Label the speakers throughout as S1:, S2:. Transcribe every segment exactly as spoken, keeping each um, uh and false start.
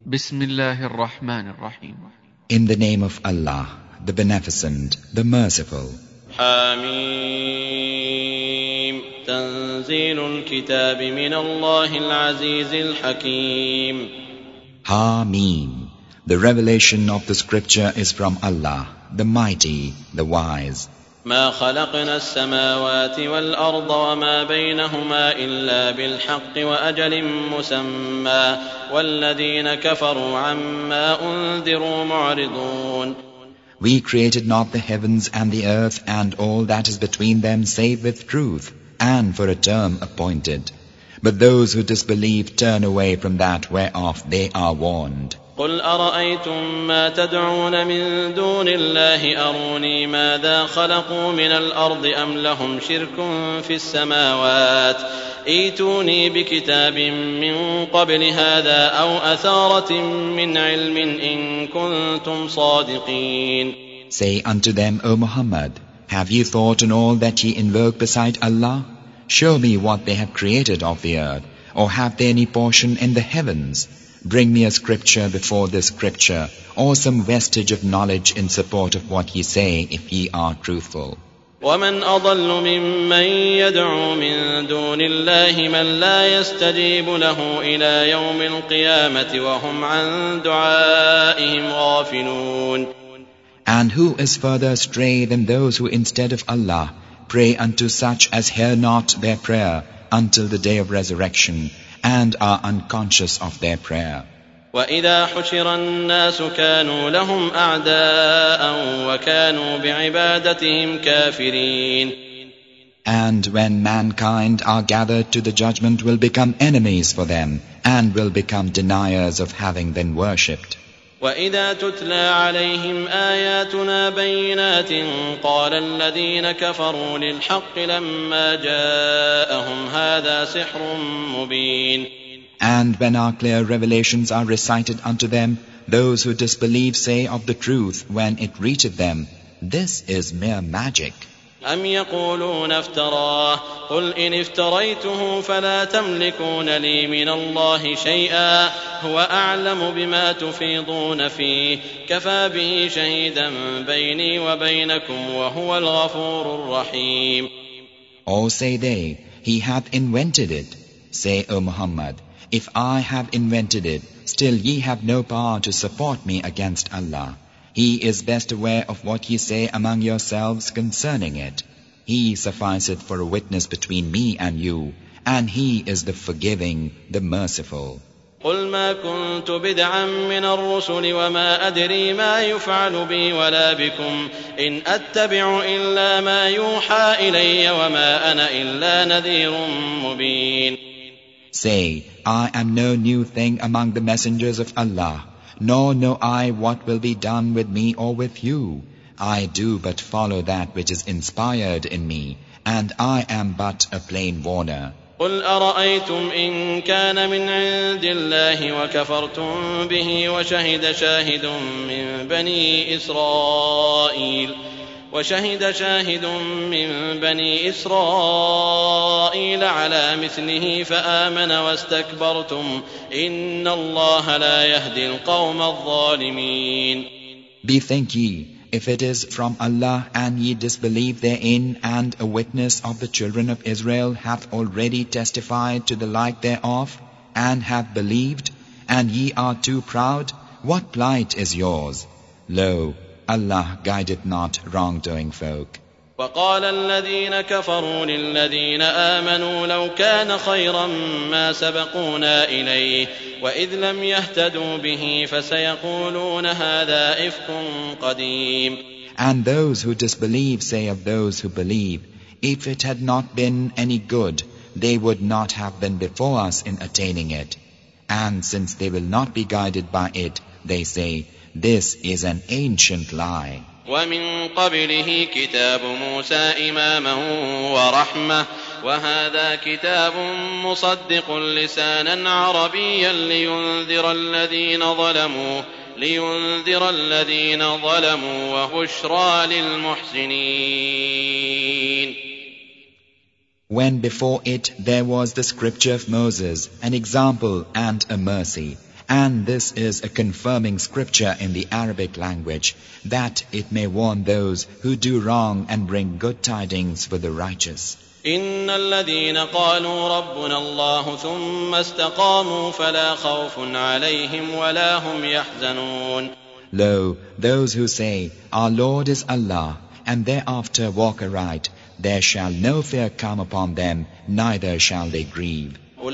S1: Bismillahir Rahmanir Rahim.
S2: In the name of Allah, the Beneficent, the Merciful.
S3: حميم تنزيل الكتاب من الله العزيز الحكيم.
S2: Hameen. The revelation of the scripture is from Allah, the Mighty, the Wise.
S3: ما خلقنا السماوات والأرض وما بينهما إلا بالحق وأجل مسمى والذين كفروا عما أنذروا معرضون.
S2: We created not the heavens and the earth and all that is between them save with truth and for a term appointed. But those who disbelieve turn away from that whereof they are warned.
S3: قل أرأيتم ما تدعون من دون الله أروني ماذا خلقوا من الأرض أم لهم شرك في السماوات ائتوني بكتاب من قبل هذا أو أثارة من علم إن كنتم صادقين.
S2: Say unto them, O Muhammad, have ye thought on all that ye invoke beside Allah? Show me what they have created of the earth, or have they any portion in the heavens? Bring me a scripture before this scripture, or some vestige of knowledge in support of what ye say, if ye are truthful.
S3: ومن أضل ممن يدعو من دون الله من لا يستجيب له إلى يوم القيامة وهم عن دعائهم غافلون.
S2: And who is further astray than those who instead of Allah pray unto such as hear not their prayer until the day of resurrection, and are unconscious of their prayer.
S3: وَإِذَا حُشِرَ النَّاسُ كَانُوا لَهُمْ أَعْدَاءً وَكَانُوا بِعِبَادَتِهِمْ كَافِرِينَ.
S2: And when mankind are gathered to the judgment will become enemies for them, and will become deniers of having been worshipped.
S3: وَإِذَا تُتْلَى عَلَيْهِمْ آيَاتُنَا بَيِّنَاتٍ قَالَ الَّذِينَ كَفَرُوا لِلْحَقِّ لَمَّا جَاءَهُمْ هَذَا سِحْرٌ مُبِينٌ.
S2: And when our clear revelations are recited unto them, those who disbelieve say of the truth when it reacheth them, this is mere magic.
S3: أَمْ يَقُولُونَ افْتَرَاهُ قُلْ إِنِ افْتَرَيْتُهُ فَلَا تَمْلِكُونَ لِي مِنَ اللَّهِ شَيْئًا هُوَ أَعْلَمُ بِمَا تُفِيضُونَ فِيهِ كَفَى بِهِ شَهِيدًا بَيْنِي وَبَيْنَكُمْ وَهُوَ الْغَفُورُ الرَّحِيمُ.
S2: Or say they, he hath invented it. Say, O Muhammad, if I have invented it, still ye have no power to support me against Allah. He is best aware of what ye say among yourselves concerning it. He sufficeth for a witness between me and you, and He is the forgiving, the merciful.
S3: قُلْ مَا كُنْتُ بِدْعًا مِّنَ الرُّسُلِ وَمَا أَدْرِي مَا يُفْعَلُ بِي وَلَا بِكُمْ إِنْ أَتَّبِعُ إِلَّا مَا يُوحَى إِلَيَّ وَمَا أَنَا إِلَّا نَذِيرٌ مُبِينٌ.
S2: Say, I am no new thing among the messengers of Allah, nor know I what will be done with me or with you. I do but follow that which is inspired in me, and I am but a plain warner.
S3: قُلْ أَرَأَيْتُمْ إِنْ كَانَ مِنْ عِنْدِ اللَّهِ وَكَفَرْتُمْ بِهِ وَشَهِدَ شَاهِدٌ مِّن بَنِي إِسْرَائِيلَ وشهد شاهد من بني إسرائيل على مثله فآمن واستكبرتم إن الله لا يهدي القوم الظالمين.
S2: Bethink ye, if it is from Allah and ye disbelieve therein, and a witness of the children of Israel hath already testified to the like thereof, and hath believed, and ye are too proud, what plight is yours? Lo, Allah guideth not wrongdoing folk.
S3: وقال الذين كفروا للذين آمنوا لو كان خيرا ما سبقونا إليه وإذ لم يهتدوا به فسيقولون هذا إفك قديم.
S2: And those who disbelieve say of those who believe, if it had not been any good, they would not have been before us in attaining it. And since they will not be guided by it, they say, this is an ancient lie.
S3: ومن قبله كتاب موسى إماما ورحمة وهذا كتاب مصدق لسانا عربيا لينذر الذين ظلموا لينذر الذين ظلموا وبشرى للمحسنين.
S2: When before it there was the scripture of Moses, an example and a mercy, And this is a confirming scripture in the Arabic language, that it may warn those who do wrong and bring good tidings for the righteous.
S3: إن الذين قالوا ربنا الله ثم استقاموا فلا خوف عليهم ولا هم يحزنون.
S2: Lo, those who say, Our Lord is Allah, and thereafter walk aright, there shall no fear come upon them, neither shall they grieve.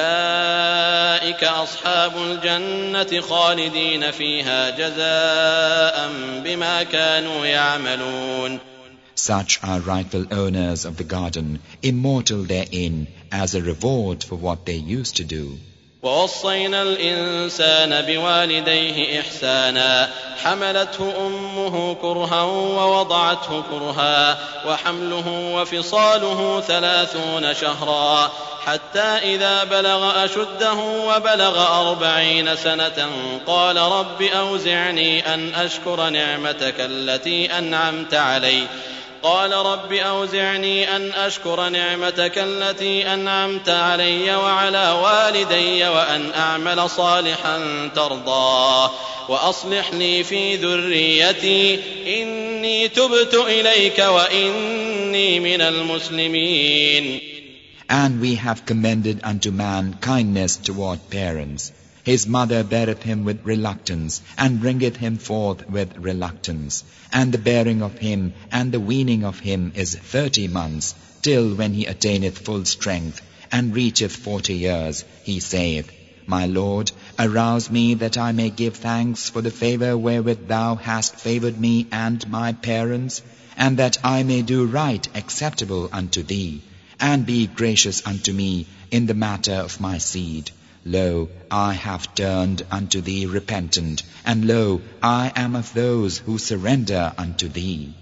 S3: أولئك أصحاب الجنة خالدين فيها جزاء بما كانوا يعملون.
S2: Such are rightful owners of the garden, immortal therein, as a reward for what they used to do.
S3: ووصينا الإنسان بوالديه إحسانا حملته أمه كرها ووضعته كرها وحمله وفصاله ثلاثون شهرا حتى إذا بلغ أشده وبلغ أربعين سنة قال رب أوزعني أن أشكر نعمتك التي أنعمت علي قال رب أوزعني أن أشكر نعمتك التي أنعمت علي وعلى والدي وأن أعمل صالحا ترضاه وأصلح لي في ذريتي إني تبت إليك وإني من المسلمين.
S2: And we have commended unto man kindness toward parents. His mother beareth him with reluctance, and bringeth him forth with reluctance. And the bearing of him and the weaning of him is thirty months, till when he attaineth full strength, and reacheth forty years, he saith, My Lord, arouse me that I may give thanks for the favor wherewith thou hast favored me and my parents, and that I may do right acceptable unto thee, and be gracious unto me in the matter of my seed. Lo, I have turned unto thee repentant, and lo, I am of those who surrender unto thee.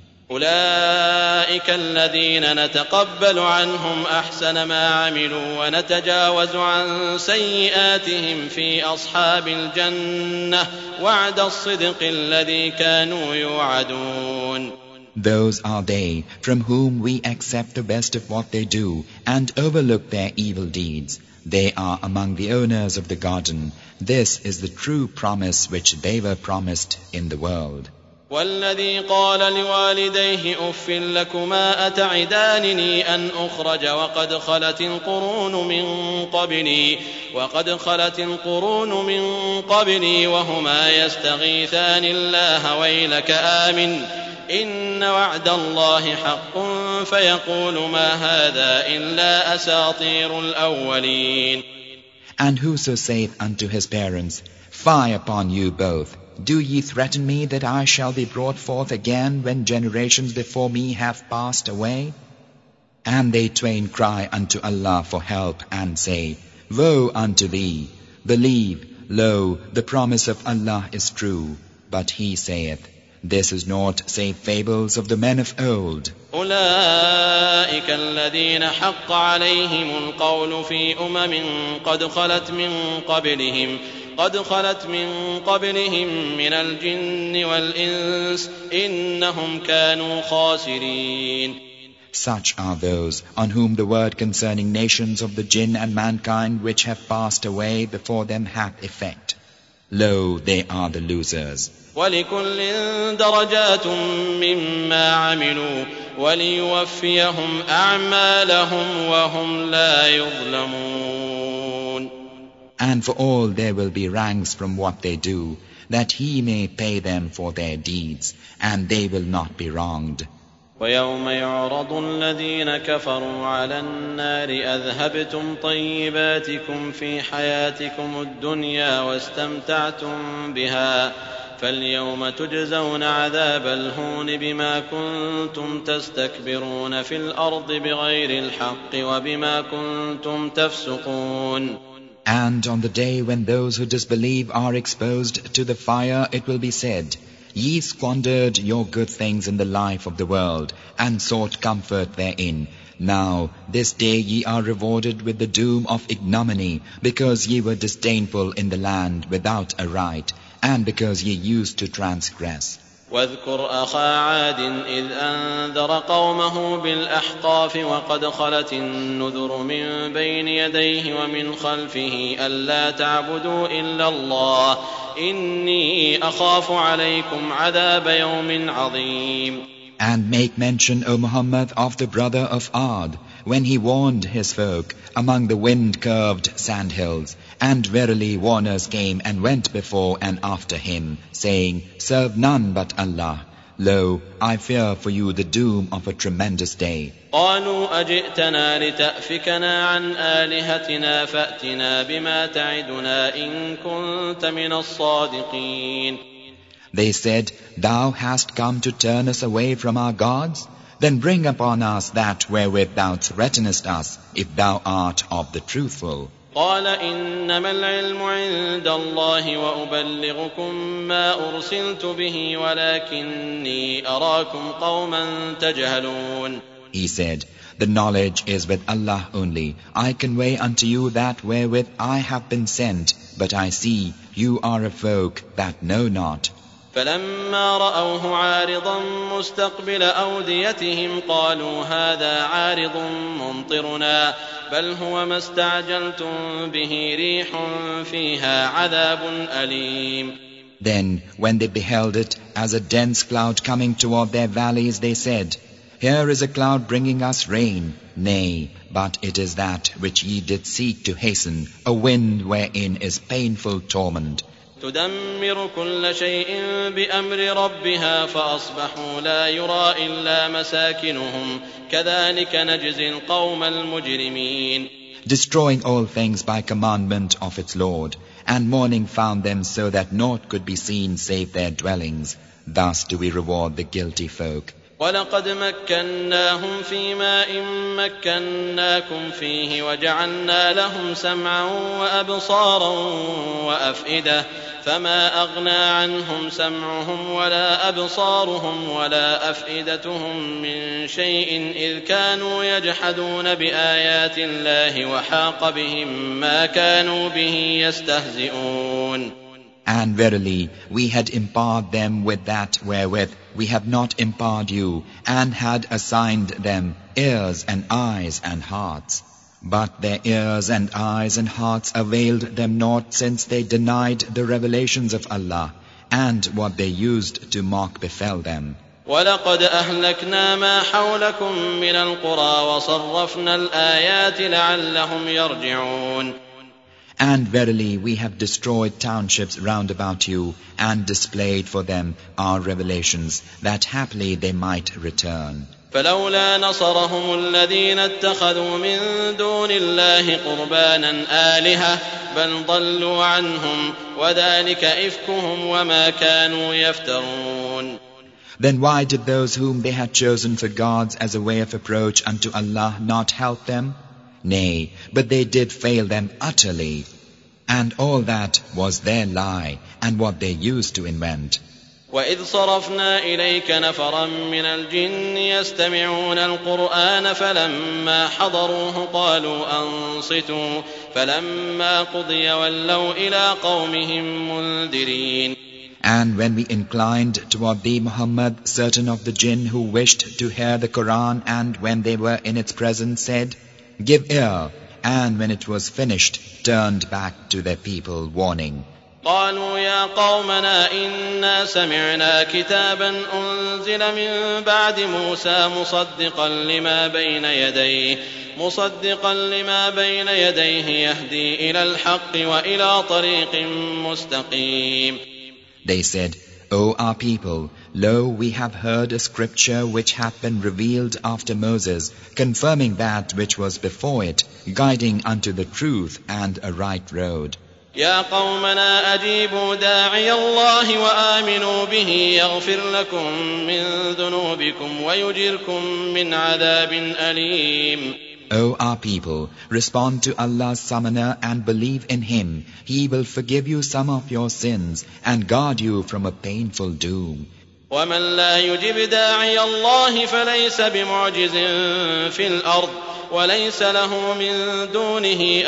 S3: أولئك الذين نتقبل عنهم أحسن ما عملوا ونتجاوز عن سيئاتهم في أصحاب الجنة وعد الصدق الذي كانوا يوعدون.
S2: Those are they from whom we accept the best of what they do and overlook their evil deeds. They are among the owners of the garden. This is the true promise which they were promised in the world.
S3: والذي قال لوالديه أف لكما أتعدانني أن أخرج وقد خلت القرون من قبلي وقد خلت القرون من قبلي وهما يستغيثان الله ويلك آمن إن وعد الله حق فيقول ما هذا إلا أساطير الأولين.
S2: And whoso saith unto his parents, Fie upon you both! Do ye threaten me that I shall be brought forth again when generations before me have passed away? And they twain cry unto Allah for help and say, Woe unto thee! Believe, lo, the promise of Allah is true. But he saith, This is naught save fables of the men of old.
S3: أولئك الذين حق عليهم القول في أمم قد خلت من قبلهم قد خلت من قبلهم من الجن والإنس إنهم كانوا خاسرين.
S2: Such are those on whom the word concerning nations of the jinn and mankind which have passed away before them hath effect. Lo, they are the losers.
S3: وَلِكُلٍّ دَرَجَاتٌ مِّمَّا عَمِلُوا وَلِيُوَفِّيَهُمْ أَعْمَالَهُمْ وَهُمْ لَا يُظْلَمُونَ.
S2: And for all there will be ranks from what they do, that he may pay them for their deeds, and they will not be wronged.
S3: وَيَوْمَ يُعْرَضُ الَّذِينَ كَفَرُوا عَلَى النَّارِ أَذْهَبْتُمْ طَيِّبَاتِكُمْ فِي حَيَاتِكُمُ الدُّنْيَا وَاسْتَمْتَعْتُمْ بِهَا فَالْيَوْمَ تُجْزَوْنَ عَذَابَ الْهُونِ بِمَا كُنتُمْ تَسْتَكْبِرُونَ فِي الْأَرْضِ بِغَيْرِ الْحَقِّ وَبِمَا كُنتُمْ تَفْسُقُونَ.
S2: And on the day when those who disbelieve are exposed to the fire, it will be said, Ye squandered your good things in the life of the world, and sought comfort therein. Now, this day ye are rewarded with the doom of ignominy, because ye were disdainful in the land without a right, and because ye used to transgress.
S3: واذكر أخا عاد إذ أنذر قومه بالأحقاف وقد خلت النذر من بين يديه ومن خلفه ألا تعبدوا إلا الله إني أخاف عليكم عذاب يوم عظيم.
S2: And make mention, O Muhammad, of the brother of Ad, when he warned his folk among the wind-curved sandhills. And verily warners came and went before and after him, saying, Serve none but Allah. Lo, I fear for you the doom of a tremendous day.
S3: قالوا أجئتنا لتأفكنا عن آلهتنا فأتنا بما تعدنا إن كنت من الصادقين.
S2: They said, Thou hast come to turn us away from our gods? Then bring upon us that wherewith thou threatenest us, if thou art of the truthful.
S3: قال إنما العلم عند الله وأبلغكم ما أرسلت به ولكني أراكم قوما تجهلون.
S2: He said, The knowledge is with Allah only. I convey unto you that wherewith I have been sent, but I see you are a folk that know not.
S3: فلما رأوه عارضا مستقبل أوديتهم قالوا هذا عارض ممطرنا بل هو ما استعجلتم به ريح فيها عذاب أليم.
S2: Then, when they beheld it as a dense cloud coming toward their valleys, they said, Here is a cloud bringing us rain. Nay, but it is that which ye did seek to hasten, a wind wherein is painful torment.
S3: تدمر كل شيء بأمر ربها فأصبحوا لا يرى إلا مساكنهم كذلك نجزي القوم المجرمين.
S2: Destroying all things by commandment of its Lord, and morning found them so that naught could be seen save their dwellings. Thus do we reward the guilty folk.
S3: ولقد مكناهم في ماء مكناكم فيه وجعلنا لهم سمعا وأبصارا وأفئدة فما أغنى عنهم سمعهم ولا أبصارهم ولا أفئدتهم من شيء إذ كانوا يجحدون بآيات الله وحاق بهم ما كانوا به يستهزئون.
S2: And verily, we had empowered them with that wherewith we have not empowered you, and had assigned them ears and eyes and hearts. But their ears and eyes and hearts availed them naught, since they denied the revelations of Allah, and what they used to mock befell them.
S3: وَلَقَدْ أَهْلَكْنَا مَا حَوْلَكُمْ مِنَ الْقُرَى وَصَرَّفْنَا الْآيَاتِ لَعَلَّهُمْ يَرْجِعُونَ.
S2: And verily we have destroyed townships round about you, and displayed for them our revelations, that haply they might return.
S3: فلولا نصرهم الذين اتخذوا من دون الله قربانا آلهة بل ضلوا عنهم وذلك إفكهم وما كانوا يفترون.
S2: Then why did those whom they had chosen for gods as a way of approach unto Allah not help them? Nay, but they did fail them utterly. And all that was their lie, and what they used to invent.
S3: وَإِذْ صَرَفْنَا إِلَيْكَ نَفَرًا مِنَ الْجِنِّ يَسْتَمِعُونَ الْقُرْآنَ فَلَمَّا حَضَرُوهُ قَالُوا أَنصِتُوا فَلَمَّا قُضِيَ وَلَّوْا إِلَىٰ قَوْمِهِمْ مُنذِرِينَ.
S2: And when we inclined toward thee, Muhammad, certain of the jinn who wished to hear the Quran, and when they were in its presence said, Give ear, and when it was finished, turned back to their people, warning.
S3: قالوا يا قومنا إنا سمعنا كتابا أنزل من بعد موسى مصدقا لما بين يديه مصدقا لما بين يديه يهدي إلى الحق وإلى طريق مستقيم.
S2: They said, O our people, lo, we have heard a scripture which hath been revealed after Moses, confirming that which was before it, guiding unto the truth and a right road.
S3: يا قومنا أجيبوا داعي الله وآمنوا به يغفر لكم من ذنوبكم ويجركم من عذاب أليم.
S2: O our people, respond to Allah's summoner and believe in Him. He will forgive you some of your sins and guard you from a painful doom.
S3: ومن لا يجب داعي الله فليس بمعجز في الأرض وليس له من دونه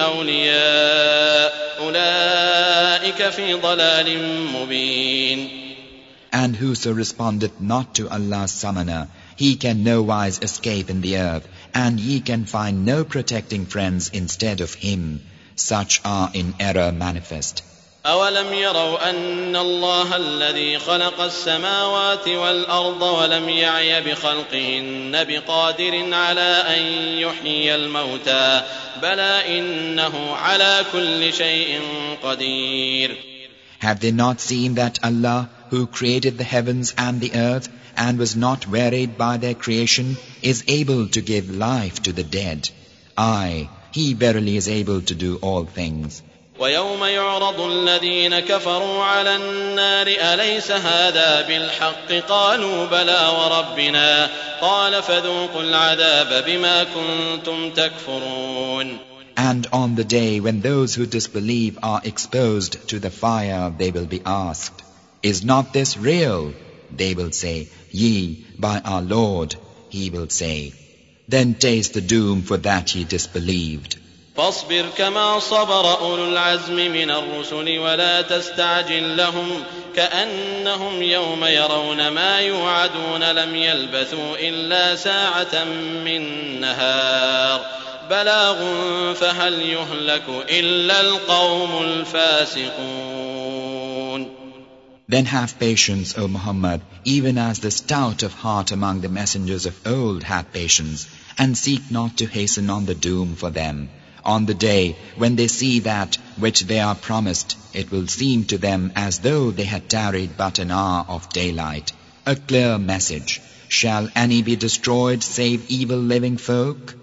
S3: أولياء أولئك في ضلال مبين.
S2: And whoso respondeth not to Allah's summoner, he can no wise escape in the earth, and ye can find no protecting friends instead of him. Such are in error manifest.
S3: أَوَلَمْ يَرَوْا أَنَّ اللَّهَ الَّذِي خَلَقَ السَّمَاوَاتِ وَالْأَرْضَ وَلَمْ يَعْيَ بِخَلْقِهِنَّ بِقَادِرٍ عَلَىٰ أَن يُحْيِيَ الْمَوْتَىٰ بَلَىٰ إِنَّهُ عَلَىٰ كُلِّ شَيْءٍ قَدِيرٌ.
S2: Have they not seen that Allah, who created the heavens and the earth, and was not wearied by their creation, is able to give life to the dead? Aye, He verily is able to do all things.
S3: وَيَوْمَ يُعْرَضُ الَّذِينَ كَفَرُوا عَلَى النَّارِ أَلَيْسَ هَٰذَا بِالْحَقِّ قَالُوا بَلَىٰ وَرَبِّنَا قَالَ فَذُوقُوا الْعَذَابَ بِمَا كُنتُمْ تَكْفُرُونَ.
S2: And on the day when those who disbelieve are exposed to the fire, they will be asked, Is not this real? They will say, Yea, by our Lord. He will say, Then taste the doom for that ye disbelieved.
S3: فاصبر كما صبر أولو العزم من الرسل ولا تستعجل لهم كأنهم يوم يرون ما يوعدون لم يلبثوا إلا ساعة من نهار بلاغ فهل يهلك إلا القوم الفاسقون.
S2: Then have patience, O Muhammad, even as the stout of heart among the messengers of old had patience, and seek not to hasten on the doom for them. On the day when they see that which they are promised, it will seem to them as though they had tarried but an hour of daylight. A clear message. Shall any be destroyed save evil living folk?